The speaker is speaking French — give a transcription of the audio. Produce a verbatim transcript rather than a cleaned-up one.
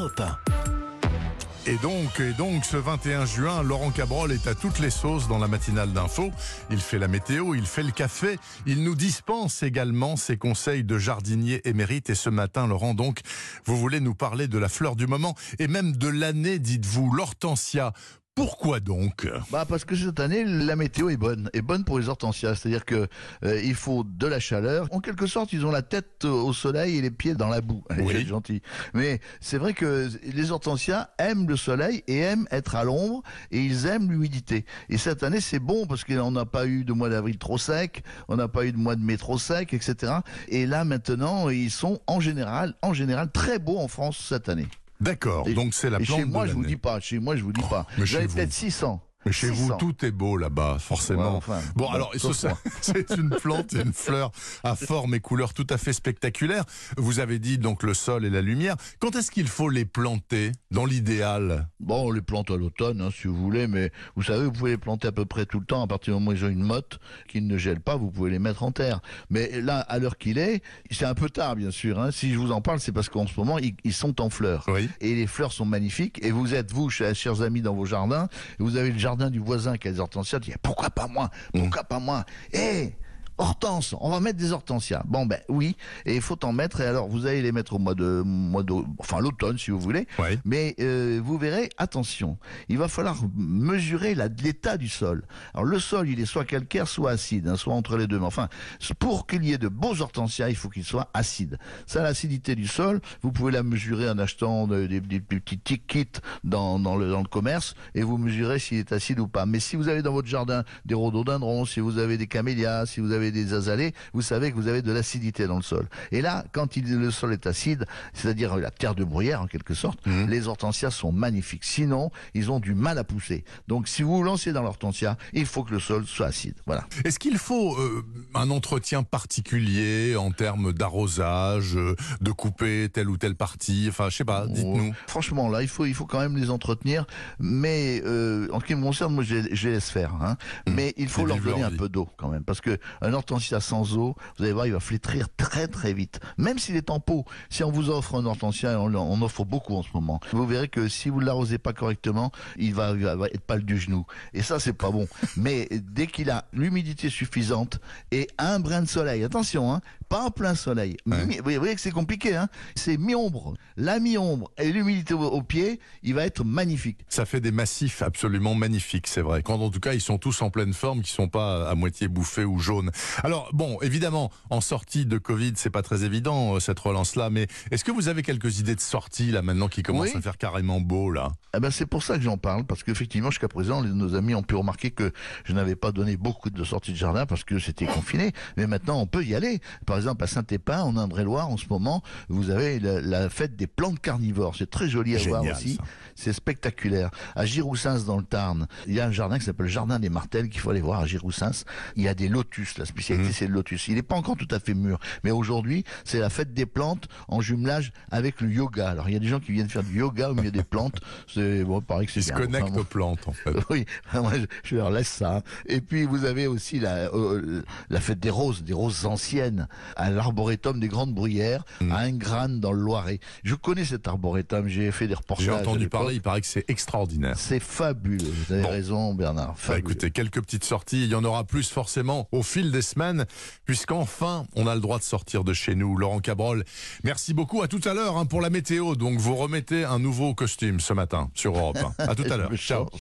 Europe un. Et donc, et donc, ce vingt et un juin, Laurent Cabrol est à toutes les sauces dans la matinale d'info. Il fait la météo, il fait le café, il nous dispense également ses conseils de jardinier émérite. Et ce matin, Laurent, donc, vous voulez nous parler de la fleur du moment et même de l'année, dites-vous, l'hortensia. Pourquoi donc ? Bah parce que cette année la météo est bonne, est bonne pour les hortensias, c'est-à-dire que euh, il faut de la chaleur. En quelque sorte, ils ont la tête au soleil et les pieds dans la boue. Oui. C'est gentil. Mais c'est vrai que les hortensias aiment le soleil et aiment être à l'ombre et ils aiment l'humidité. Et cette année c'est bon parce qu'on n'a pas eu de mois d'avril trop sec, on n'a pas eu de mois de mai trop sec, et cetera. Et là maintenant ils sont en général, en général très beaux en France cette année. D'accord, Et, donc c'est la et plante chez moi de je vous l'année. dis pas, chez moi je vous dis pas. mais chez J'avais vous. peut-être six cents. Mais chez six vous, cents. tout est beau là-bas, forcément. Ouais, enfin, bon, bon, alors, sauf ce- moi. c'est une plante et une fleur à forme et couleur tout à fait spectaculaire. Vous avez dit donc le sol et la lumière. Quand est-ce qu'il faut les planter, dans l'idéal ? Bon, on les plante à l'automne, hein, si vous voulez, mais vous savez, vous pouvez les planter à peu près tout le temps. À partir du moment où ils ont une motte qui ne gèle pas, vous pouvez les mettre en terre. Mais là, à l'heure qu'il est, c'est un peu tard, bien sûr. Hein. Si je vous en parle, c'est parce qu'en ce moment, ils, ils sont en fleurs. Oui. Et les fleurs sont magnifiques. Et vous êtes, vous, chers, chers amis, dans vos jardins, et vous avez le jardin du voisin qui a des hortensias. Tu dis, pourquoi pas moi ? Pourquoi pas moi ? Eh Hortense, on va mettre des hortensias. Bon ben oui, et il faut en mettre. Et alors vous allez les mettre au mois de mois de, enfin l'automne si vous voulez. Oui. Mais euh, vous verrez, attention, il va falloir mesurer la- l'état du sol. Alors le sol, il est soit calcaire, soit acide, hein, soit entre les deux. Mais enfin, pour qu'il y ait de beaux hortensias, il faut qu'il soit acide. Ça, l'acidité du sol, vous pouvez la mesurer en achetant de- des, des petits kits dans, dans, le, dans le commerce, et vous mesurez s'il est acide ou pas. Mais si vous avez dans votre jardin des rhododendrons, si vous avez des camélias, si vous avez des azalées, vous savez que vous avez de l'acidité dans le sol. Et là, quand il, le sol est acide, c'est-à-dire la terre de bruyère en quelque sorte, Mmh. les hortensias sont magnifiques. Sinon, ils ont du mal à pousser. Donc, si vous vous lancez dans l'hortensia, il faut que le sol soit acide. Voilà. Est-ce qu'il faut euh, un entretien particulier en termes d'arrosage, euh, de couper telle ou telle partie ? Enfin, je sais pas, dites-nous. Oh, franchement, là, il faut, il faut quand même les entretenir. Mais euh, en ce qui me concerne, moi, je, les- je les laisse faire. Hein. Mmh. Mais il faut Ils leur vivent leur donner un vie. peu d'eau quand même, parce que un hortensia sans eau, vous allez voir, il va flétrir très très vite. Même s'il est en pot. Si on vous offre un hortensia, et on, on offre beaucoup en ce moment, vous verrez que si vous ne l'arrosez pas correctement, il va, il va être pâle du genou. Et ça, c'est pas bon. Mais dès qu'il a l'humidité suffisante et un brin de soleil, attention, hein, pas en plein soleil. Ouais. Mi- vous voyez que c'est compliqué, hein. C'est mi-ombre. La mi-ombre et l'humidité au, au pied, il va être magnifique. Ça fait des massifs absolument magnifiques, c'est vrai. Quand en tout cas ils sont tous en pleine forme, qui sont pas à moitié bouffés ou jaunes. Alors bon, évidemment, en sortie de Covid, c'est pas très évident euh, cette relance-là, mais est-ce que vous avez quelques idées de sortie là maintenant qui commencent Oui. à faire carrément beau là ? Eh ben c'est pour ça que j'en parle, parce qu'effectivement, jusqu'à présent, les- nos amis ont pu remarquer que je n'avais pas donné beaucoup de sorties de jardin parce que c'était confiné. Mais maintenant, on peut y aller. Par exemple, à Saint-Épin, en Indre-et-Loire, en ce moment, vous avez la, la fête des plantes carnivores. C'est très joli à Génial, voir aussi. ça. C'est spectaculaire. À Giroussens, dans le Tarn, il y a un jardin qui s'appelle le Jardin des Martels qu'il faut aller voir à Giroussens. Il y a des lotus. La spécialité, Mmh. c'est le lotus. Il n'est pas encore tout à fait mûr. Mais aujourd'hui, c'est la fête des plantes en jumelage avec le yoga. Alors, il y a des gens qui viennent faire du yoga au milieu des plantes. C'est, bon, pareil que c'est Ils se bien. connectent Enfin, bon. aux plantes en fait. Oui, moi je, je leur laisse ça. Et puis vous avez aussi la, euh, la fête des roses, des roses anciennes, à l'arboretum des Grandes Bruyères, Mm. à Ingrane dans le Loiret. Je connais cet arboretum, j'ai fait des reportages. J'ai à entendu l'époque. parler, il paraît que c'est extraordinaire. C'est fabuleux, vous avez Bon. raison Bernard. Bah, Fabuleux. écoutez, quelques petites sorties, il y en aura plus forcément au fil des semaines, puisqu'enfin on a le droit de sortir de chez nous. Laurent Cabrol, merci beaucoup, à tout à l'heure hein, pour la météo. Donc vous remettez un nouveau costume ce matin sur Europe un. À tout à l'heure, Je me ciao. sens-